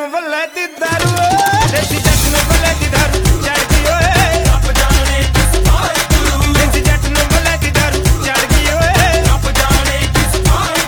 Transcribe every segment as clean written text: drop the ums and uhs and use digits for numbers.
ਨੂੰ ਵੱਲੇ ਦੀ ਦਾਰੂ ਦੇਸੀ ਜੱਟ ਨੂੰ ਵੱਲੇ ਦੀ ਦਾਰੂ ਚੜ ਗਈ ਓਏ ਰੱਬ ਜਾਣੇ ਕਿਸ ਪਾਏ ਗੁਰੂ ਦੇਸੀ ਜੱਟ ਨੂੰ ਵੱਲੇ ਦੀ ਦਾਰੂ ਚੜ ਗਈ ਓਏ ਰੱਬ ਜਾਣੇ ਕਿਸ ਪਾਏ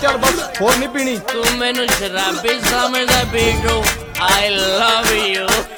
ਹੋਰ ਨਹੀਂ ਪੀਣੀ ਤੂੰ ਮੈਨੂੰ ਸ਼ਰਾਬੀ ਸਮਝਦਾ ਬੀਟੂ I love you